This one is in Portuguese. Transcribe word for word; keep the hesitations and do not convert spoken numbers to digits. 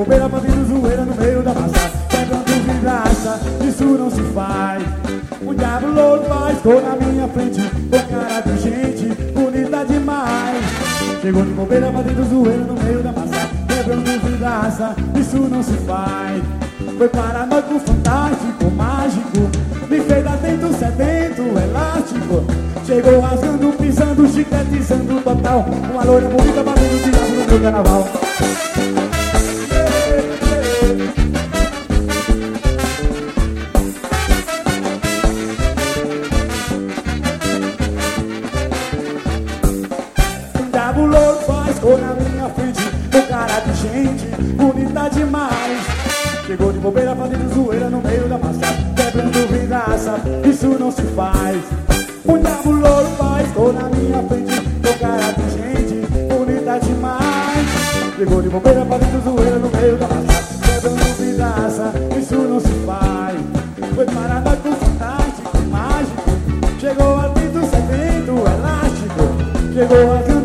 bobeira fazendo zoeira no meio da massa, quebrando vidraça, isso não se faz. O diabo louco faz cor na minha frente, com cara de gente bonita demais. Chegou de bobeira fazendo zoeira no meio da massa, quebrando vidraça, isso não se faz. Foi paranoico, fantástico, mágico, me fez atento, sedento, elástico. Chegou rasgando, pisando, chicletizando total, uma loira bonita batendo diabo no meu carnaval. O diabo louco faz cor na minha frente, com cara de gente bonita demais. Chegou de bobeira fazendo zoeira no meio da massa, quebrando vidraça, isso não se faz. O diabo louco faz cor na minha frente, com cara de gente bonita demais. Chegou de bobeira fazendo zoeira no meio da massa, quebrando vidraça, isso não se faz. Foi paranoico, fantástico, mágico, chegou atento, sedento, elástico. Chegou a